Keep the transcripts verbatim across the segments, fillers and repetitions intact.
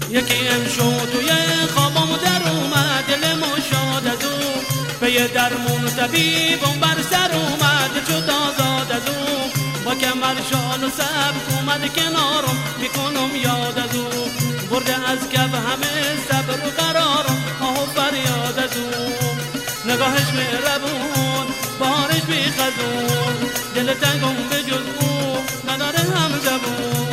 یکی امشو توی خوابم در اومد، دلم شاد از او به درمون طبیبم بر سر اومد، شد آزاد از او با کمر شال و سبک اومد کنارم، میکنم یاد از او برده از کف همه صبر و قرارم، آه و فریاد از او نگاهش مهربون بارش بی خزون، دل تنگم به جز او نداره هم زبون.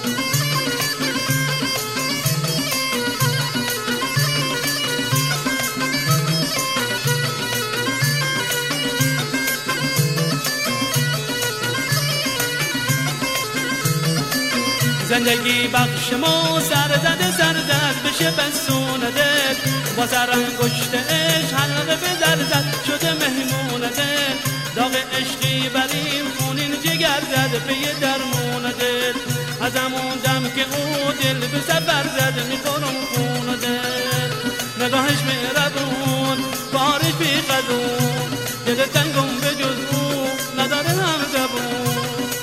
زندگی بخش ما سر زده سر زد بشه بسونده، با سر انگشتش حلقه به در زد شده مهمونده، داغ عشقی بریم خونین جگر زد به یه درمونده، از همون دم که او دل به سفر زد میخورم خونده، نگاهش مهربون بارش بی خزون، دل تنگم به جز او نداره هم زبون.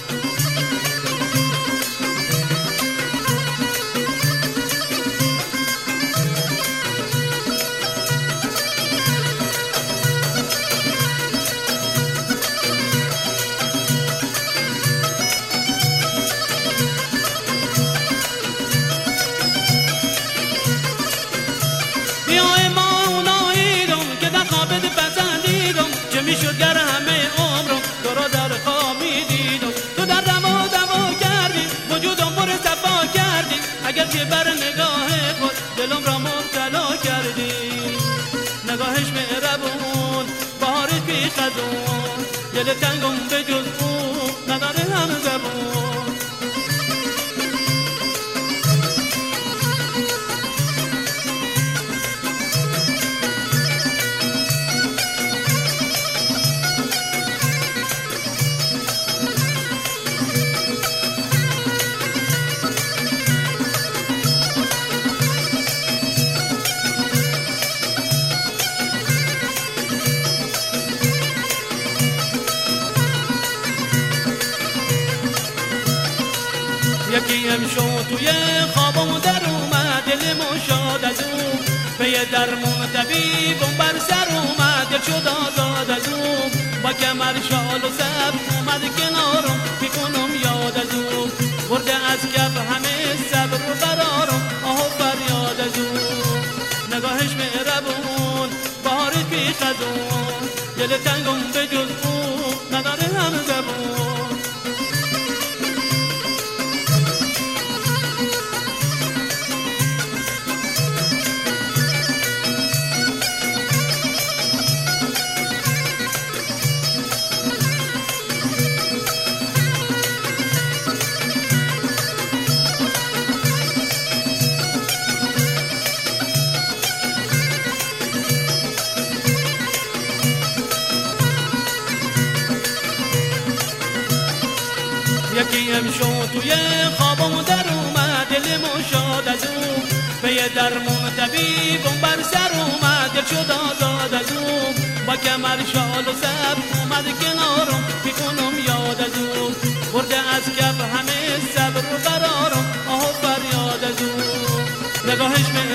میشد گر همه عمرم تو را در خواب میدیدم، تو در دوا دوا کردی وجودم پر صفا کردی، اگر که بر نگاه خود دلم را مبتلا کردی، نگاهش مهربون بارش بی خزون، دل تنگم به جز او نداره هم زبون. یکی امشو توی خوابم در اومد، دلم شاد از او به درمون طبیبم بر سر اومد، دل شد آزاد از او با کمر شال و سبک اومد کنارم، میکنم یاد از او برده از کف همه صبر و قرارم، آه و فریاد از او نگاهش مهربون بارش بی خزون، دل تنگم به جز او نداره هم زبون. یکی امشو توی خوابم در اومد، دلم شاد از او به درمون طبیبم بر سر اومد، دل شد آزاد از او با کمر شال و سبک اومد کنارم، میکنم یاد از او برده از کف همه صبر و قرارم، آه و فریاد از او نگاهش